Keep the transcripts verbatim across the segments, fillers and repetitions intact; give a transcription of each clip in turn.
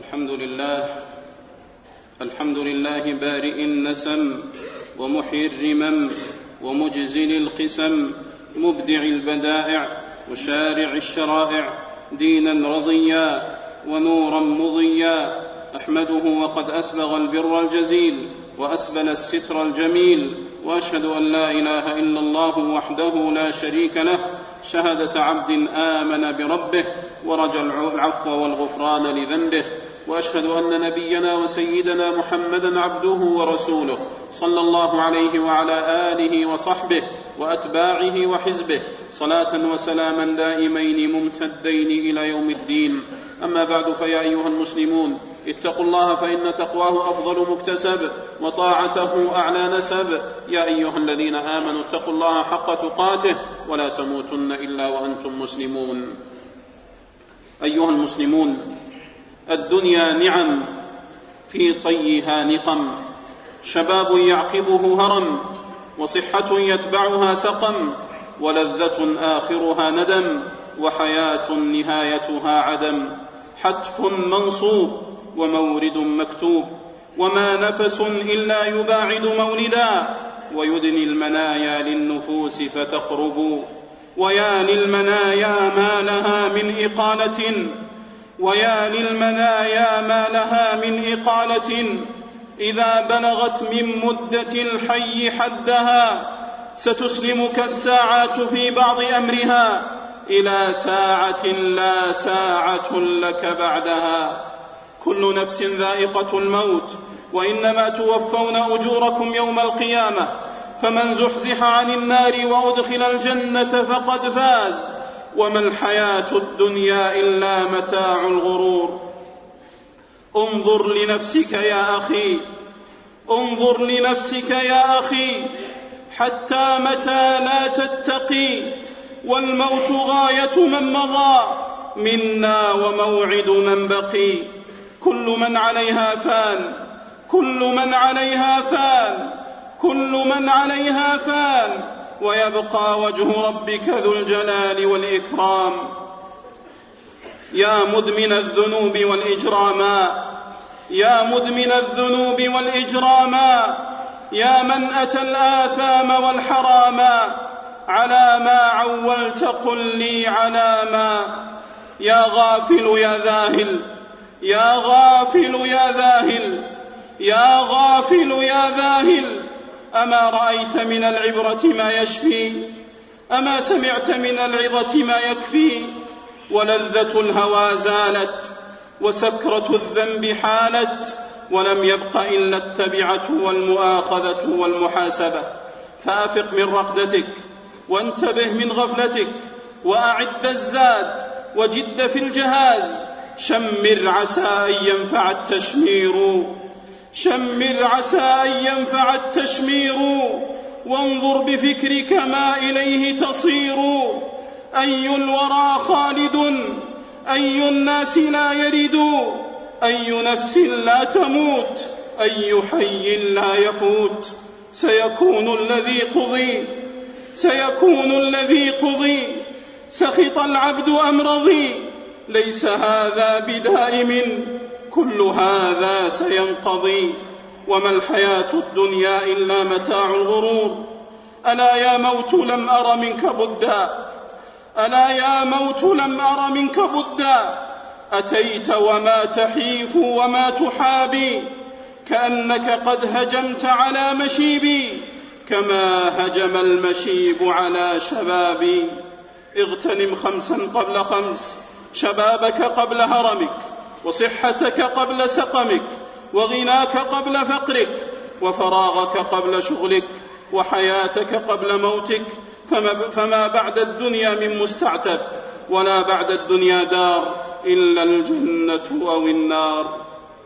الحمد لله الحمد لله بارئ النسم ومحيي الرمم ومجزل القسم مبدع البدائع وشارع الشرائع دينا رضيا ونورا مضيا أحمده وقد أسبغ البر الجزيل وأسبل الستر الجميل وأشهد أن لا إله إلا الله وحده لا شريك له شهادة عبد آمن بربه ورجى العفو والغفران لذنبه، وأشهد أن نبينا وسيدنا محمدا عبده ورسوله صلى الله عليه وعلى آله وصحبه وأتباعه وحزبه صلاة وسلاما دائمين ممتدين إلى يوم الدين. أما بعد، فيا أيها المسلمون اتقوا الله فإن تقواه أفضل مكتسب وطاعته أعلى نسب. يا أيها الذين آمنوا اتقوا الله حق تقاته ولا تموتن إلا وأنتم مسلمون. أيها المسلمون، الدنيا نعم في طيها نقم، شباب يعقبه هرم، وصحة يتبعها سقم، ولذة آخرها ندم، وحياة نهايتها عدم، حتف منصوب ومورد مكتوب، وما نفس إلا يباعد مولدا، ويدني المنايا للنفوس فتقرب. ويا للمنايا ما لها من إقالة ويا للمنايا ما لها من إقالة إذا بلغت من مدة الحي حدها، ستسلمك الساعات في بعض أمرها إلى ساعة لا ساعة لك بعدها. كل نفس ذائقة الموت، وإنما توفون أجوركم يوم القيامة، فمن زحزح عن النار وأدخل الجنة فقد فاز، وما الحياة الدنيا إلا متاع الغرور. انظر لنفسك يا أخي، انظر لنفسك يا أخي، حتى متى لا تتقي، والموت غاية من مضى منا وموعد من بقي. كل من عليها فان، كل من عليها فان، كل من عليها فان، ويبقى وجه ربك ذو الجلال والإكرام. يا مدمن الذنوب والإجراما، يا مدمن الذنوب والإجراما، يا من أتى الآثام والحراما، على ما عولت قل لي على ما. يا غافل يا ذاهل، يا غافل يا ذاهل، يا غافل يا ذاهل، أما رأيت من العبرة ما يشفي؟ أما سمعت من العظة ما يكفي؟ ولذة الهوى زالت، وسكرة الذنب حالت، ولم يبق إلا التبعة والمؤاخذة والمحاسبة. فأفق من رقدتك، وانتبه من غفلتك، وأعد الزاد، وجد في الجهاز. شمر عسى أن ينفع التشمير، شمر عسى أن ينفع التشمير، وانظر بفكرك ما إليه تصير. أي الورى خالد، أي الناس لا يرد، أي نفس لا تموت، أي حي لا يفوت. سيكون الذي قضي، سيكون الذي قضي، سخط العبد أم رضي، ليس هذا بدائم، كل هذا سينقضي. وما الحياة الدنيا إلا متاع الغرور. ألا يا موت لم أر منك بدا، ألا يا موت لم أر منك بدا، أتيت وما تحيف وما تحابي، كأنك قد هجمت على مشيبي، كما هجم المشيب على شبابي. اغتنم خمسا قبل خمس، شبابك قبل هرمك، وصحتك قبل سقمك، وغناك قبل فقرك، وفراغك قبل شغلك، وحياتك قبل موتك. فما, فما بعد الدنيا من مستعتب، ولا بعد الدنيا دار إلا الجنة أو النار.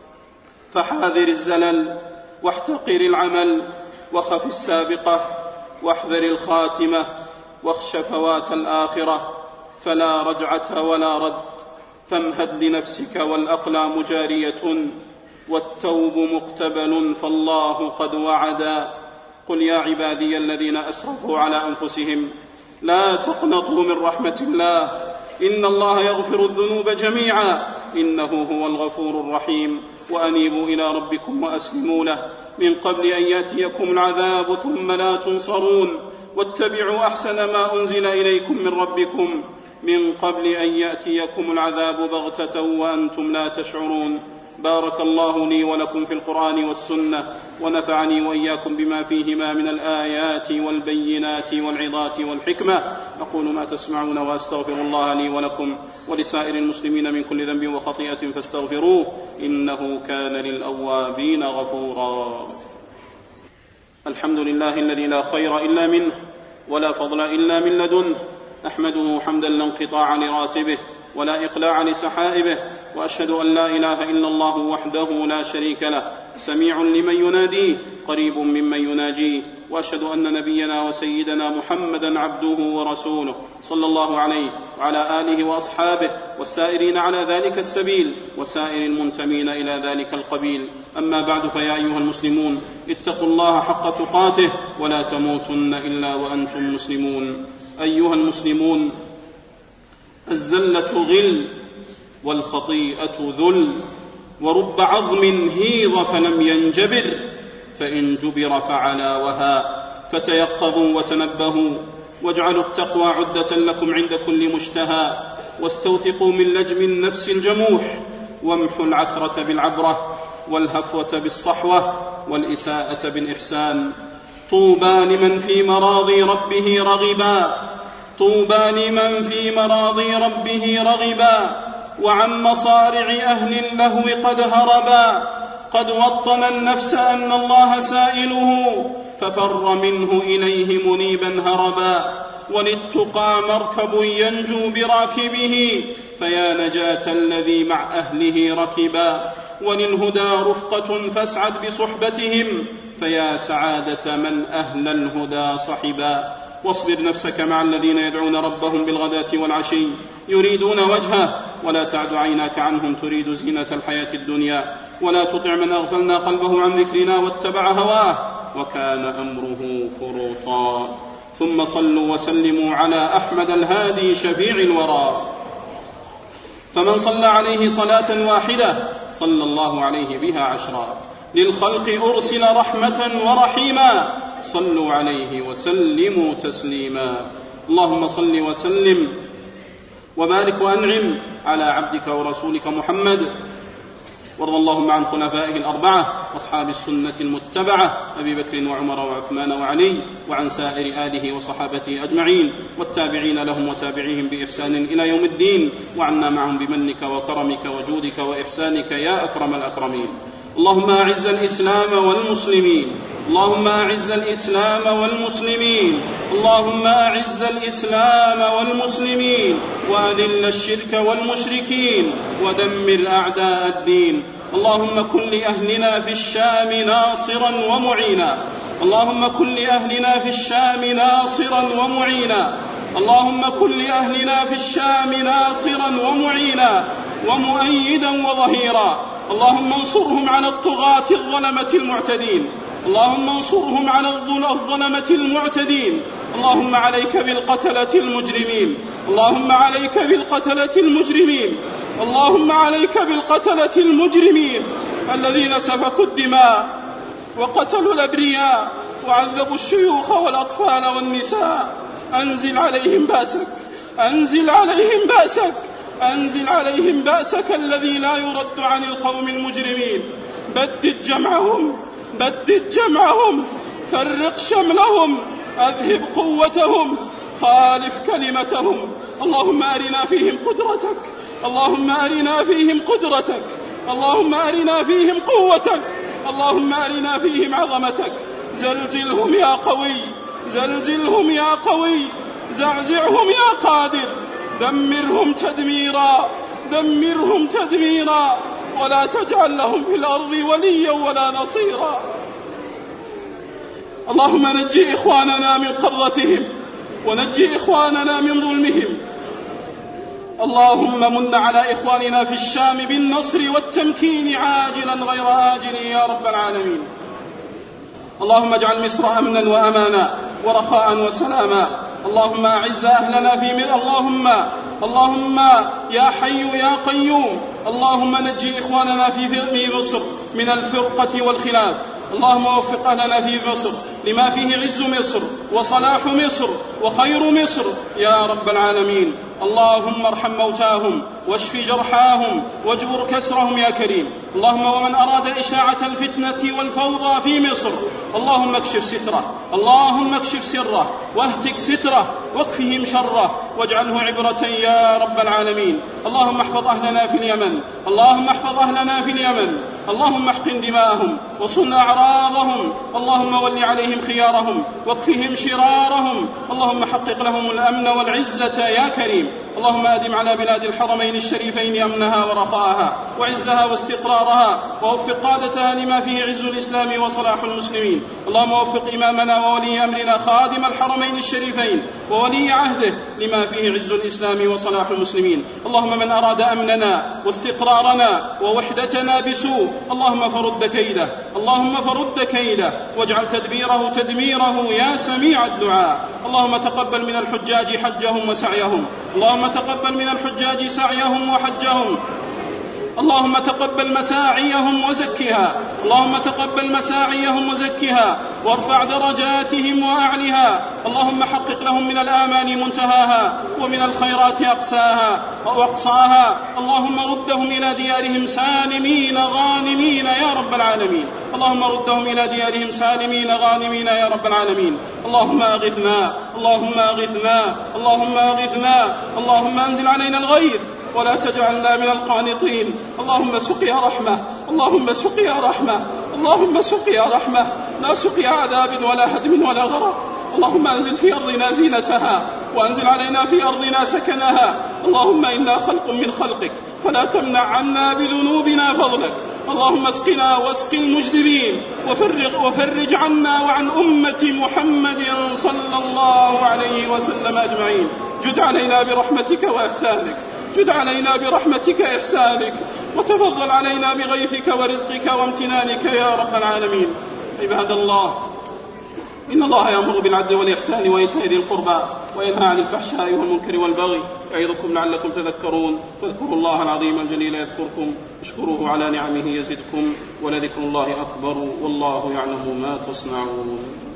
فحاذر الزلل، واحتقر العمل، وخف السابقة، واحذر الخاتمة، واخش فوات الآخرة، فلا رجعة ولا رد. فامهد لنفسك والأقلام جارية، والتوب مقتبل فالله قد وعدا. قل يا عبادي الذين أسرفوا على أنفسهم لا تقنطوا من رحمة الله، إن الله يغفر الذنوب جميعا إنه هو الغفور الرحيم. وأنيبوا إلى ربكم وأسلموا له من قبل أن يأتيكم العذاب ثم لا تنصرون. واتبعوا أحسن ما أنزل إليكم من ربكم من قبل أن يأتيكم العذاب بغتة وأنتم لا تشعرون. بارك الله لي ولكم في القرآن والسنة، ونفعني وإياكم بما فيهما من الآيات والبينات والعظات والحكمة. أقول ما تسمعون وأستغفر الله لي ولكم ولسائر المسلمين من كل ذنب وخطيئة فاستغفروه إنه كان للأوابين غفورا. الحمد لله الذي لا خير إلا منه ولا فضل إلا من لدنه، أحمده حمدا لا انقطاع لراتبه ولا إقلاع لسحائبه، وأشهد أن لا إله إلا الله وحده لا شريك له، سميع لمن يناديه قريب ممن يناجيه. وأشهد أن نبينا وسيدنا محمدا عبده ورسوله صلى الله عليه وعلى آله وأصحابه والسائرين على ذلك السبيل وسائر المنتمين إلى ذلك القبيل. أما بعد، فيا أيها المسلمون اتقوا الله حق تقاته ولا تموتن إلا وأنتم مسلمون. أيها المسلمون، الزلة غل والخطيئة ذل، ورب عظم هيض فلم ينجبر، فإن جبر فعلا وها. فتيقظوا وتنبهوا، واجعلوا التقوى عدة لكم عند كل مشتهى، واستوثقوا من لجم النفس الجموح، وامحوا العثرة بالعبرة والهفوة بالصحوة والإساءة بالإحسان. طوبى لمن في مراضي ربه رغبا، طوبى لمن في مراضي ربه رغبا، وعن مصارع أهل اللهو قد هربا. قد وطن النفس أن الله سائله، ففر منه إليه منيبا هربا. وللتقى مركب ينجو براكبه، فيا نجاة الذي مع أهله ركبا. وللهدى رفقة فاسعد بصحبتهم، فيا سعادة من أهل الهدى صحبا. واصبر نفسك مع الذين يدعون ربهم بالغداة والعشي يريدون وجهه، ولا تعد عيناك عنهم تريد زينة الحياة الدنيا. ولا تطع من أغفلنا قلبه عن ذكرنا واتبع هواه وكان أمره فرطا. ثم صلوا وسلموا على أحمد الهادي شفيع الورى، فمن صلى عليه صلاة واحدة صلى الله عليه بها عشرا. للخلق أرسل رحمة ورحيما، صلوا عليه وسلموا تسليما. اللهم صل وسلم وبارك وأنعم على عبدك ورسولك محمد، وارض اللهم عن خلفائه الأربعة أصحاب السنة المتبعة أبي بكر وعمر وعثمان وعلي، وعن سائر آله وصحابته أجمعين، والتابعين لهم وتابعيهم بإحسان إلى يوم الدين، وعنا معهم بمنك وكرمك وجودك وإحسانك يا أكرم الأكرمين. اللهم أعز الإسلام والمسلمين، اللهم أعز الإسلام والمسلمين، اللهم أعز الإسلام والمسلمين، وأذل الشرك والمشركين، ودمر أعداء الدين. اللهم كن لأهلنا في الشام ناصرا ومعينا، اللهم كن لأهلنا في الشام ناصرا ومعينا، اللهم كن لأهلنا في الشام ناصرا ومعينا ومؤيدا وظهيرا. اللهم انصرهم على الطغاة الظلمة المعتدين، اللهم انصرهم على الظلمة المعتدين. اللهم عليك بالقتلة المجرمين، اللهم عليك بالقتلة المجرمين، اللهم عليك بالقتلة المجرمين الذين سفكوا الدماء وقتلوا الأبرياء وعذبوا الشيوخ والأطفال والنساء. أنزل عليهم بأسك، أنزل عليهم بأسك، أنزل عليهم بأسك الذي لا يرد عن القوم المجرمين. بدد جمعهم، بدد جمعهم، فرق شملهم، أذهب قوتهم، خالف كلمتهم. اللهم أرنا فيهم قدرتك، اللهم أرنا فيهم قدرتك، اللهم أرنا فيهم قوتك، اللهم أرنا فيهم عظمتك. زلزلهم يا قوي، زلزلهم يا قوي، زعزعهم يا قادر. دمرهم تدميرا، دمرهم تدميرا، ولا تجعل لهم في الأرض وليا ولا نصيرا. اللهم نجي إخواننا من قبضتهم، ونجي إخواننا من ظلمهم. اللهم من على إخواننا في الشام بالنصر والتمكين عاجلا غير آجل يا رب العالمين. اللهم اجعل مصر أمنا وأمانا ورخاء وسلاما. اللهم أعز أهلنا في مصر، اللهم اللهم يا حي يا قيوم اللهم نجي إخواننا في مصر من الفرقة والخلاف. اللهم وفق أهلنا في مصر لما فيه عز مصر وصلاح مصر وخير مصر يا رب العالمين. اللهم ارحم موتاهم واشف جرحاهم واجبر كسرهم يا كريم. اللهم ومن أراد إشاعة الفتنة والفوضى في مصر اللهم اكشف ستره، اللهم اكشف سره واهتك ستره واكفهم شره واجعله عبرة يا رب العالمين. اللهم احفظ أهلنا في اليمن، اللهم احفظ أهلنا في اليمن، اللهم احقن دماءهم وصن أعراضهم، اللهم ول عليهم خيارهم واكفهم شرارهم، اللهم حقق لهم الأمن والعزة يا كريم. اللهم أدم على بلاد الحرمين الشريفين أمنها ورخاءها وعزها واستقرارها، ووفق قادتها لما فيه عز الإسلام وصلاح المسلمين. اللهم وفق إمامنا وولي أمرنا خادم الحرمين الشريفين وولي عهده لما فيه عز الإسلام وصلاح المسلمين. اللهم من أراد أمننا واستقرارنا ووحدتنا بسوء اللهم فرد كيده، اللهم فرد كيده واجعل تدبيره تدميره يا سميع الدعاء. اللهم تقبل من الحجاج حجهم وسعيهم، اللهم تقبل من الحجاج سعيهم وحجهم، اللهم تقبل مساعيهم وزكها، اللهم تقبل مساعيهم وزكها وارفع درجاتهم وأعلها. اللهم حقق لهم من الآمال منتهاها ومن الخيرات أقصاها وأقصاها. اللهم ردهم إلى ديارهم سالمين غانمين يا رب العالمين، اللهم ردهم إلى ديارهم سالمين غانمين يا رب العالمين. اللهم أغثنا، اللهم أغثنا، اللهم أغثنا، اللهم أنزل علينا الغيث ولا تجعلنا من القانطين. اللهم سقيا رحمة، اللهم سقيا رحمة، اللهم سقيا رحمة، لا سقيا عذاب ولا هدم ولا غرق. اللهم أنزل في أرضنا زينتها وأنزل علينا في أرضنا سكنها. اللهم إنا خلق من خلقك فلا تمنع عنا بذنوبنا فضلك. اللهم اسقنا واسق المجدبين وفرج, وفرج عنا وعن أمة محمد صلى الله عليه وسلم أجمعين. جد علينا برحمتك وإحسانك، جد علينا برحمتك إحسانك، وتفضل علينا بغيثك ورزقك وامتنانك يا رب العالمين. عباد الله، إن الله يأمر بالعدل والإحسان وإيتاء ذي القربى وينهى عن الفحشاء والمنكر والبغي يعظكم لعلكم تذكرون. فاذكروا الله العظيم الجليل يذكركم، اشكروه على نعمه يزدكم، ولذكر الله أكبر والله يعلم ما تصنعون.